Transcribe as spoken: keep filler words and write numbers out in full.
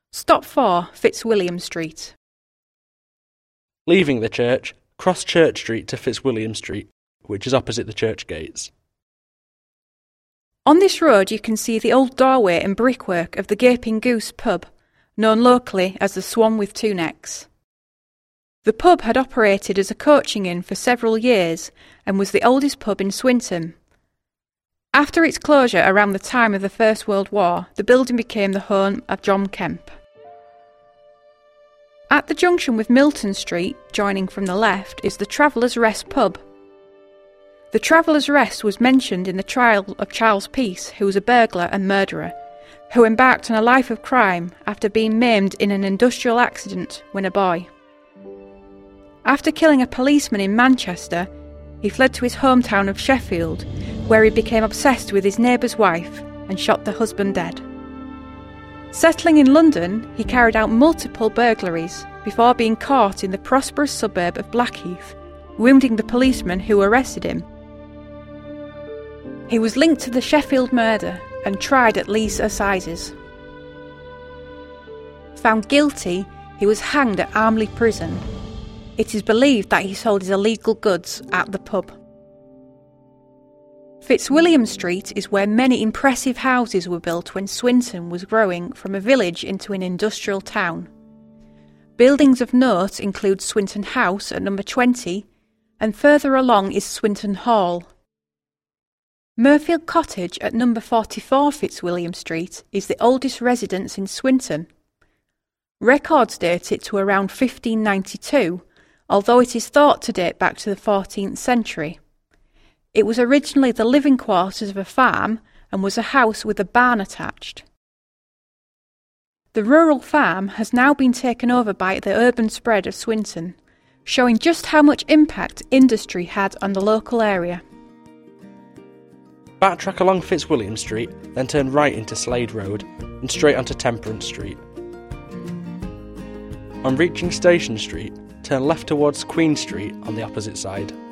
Stop four, Fitzwilliam Street. Leaving the church, cross Church Street to Fitzwilliam Street, which is opposite the church gates. On this road you can see the old doorway and brickwork of the Gaping Goose pub, known locally as the Swan with Two Necks. The pub had operated as a coaching inn for several years and was the oldest pub in Swinton. After its closure around the time of the First World War, the building became the home of John Kemp. At the junction with Milton Street, joining from the left, is the Travellers' Rest pub. The Travellers' Rest was mentioned in the trial of Charles Peace, who was a burglar and murderer, who embarked on a life of crime after being maimed in an industrial accident when a boy. After killing a policeman in Manchester, he fled to his hometown of Sheffield, where he became obsessed with his neighbour's wife and shot the husband dead. Settling in London, he carried out multiple burglaries before being caught in the prosperous suburb of Blackheath, wounding the policeman who arrested him. He was linked to the Sheffield murder and tried at Leeds Assizes. Found guilty, he was hanged at Armley Prison. It is believed that he sold his illegal goods at the pub. Fitzwilliam Street is where many impressive houses were built when Swinton was growing from a village into an industrial town. Buildings of note include Swinton House at number twenty, and further along is Swinton Hall. Murfield Cottage at number forty-four Fitzwilliam Street is the oldest residence in Swinton. Records date it to around fifteen ninety-two, although it is thought to date back to the fourteenth century. It was originally the living quarters of a farm and was a house with a barn attached. The rural farm has now been taken over by the urban spread of Swinton, showing just how much impact industry had on the local area. Backtrack along Fitzwilliam Street, then turn right into Slade Road and straight onto Temperance Street. On reaching Station Street, turn left towards Queen Street on the opposite side.